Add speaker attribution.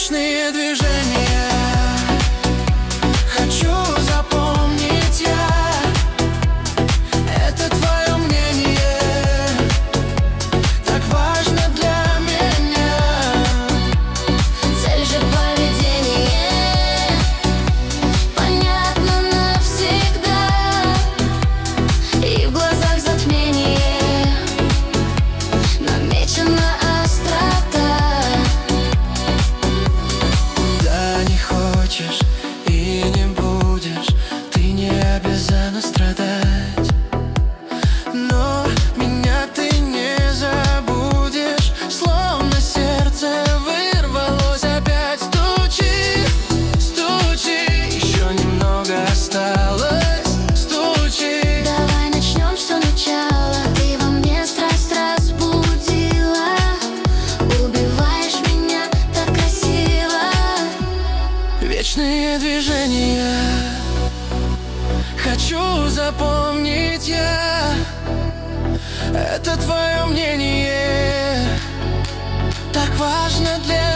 Speaker 1: вечные движения. Хочу запомнить я. Это твое мнение, так важно для меня.
Speaker 2: Цель же поведение понятно навсегда, и в глазах затмение намечена острота.
Speaker 1: Да, не хочешь и не будешь, ты не обязана страдать. Но меня ты не забудешь, словно сердце вырвалось опять. Стучи, стучи, еще немного осталось. Стучи.
Speaker 2: Давай начнем все начало. Ты во мне страсть разбудила, убиваешь меня так красиво.
Speaker 1: Вечные движения хочу запомнить я. Это твое мнение, так важно для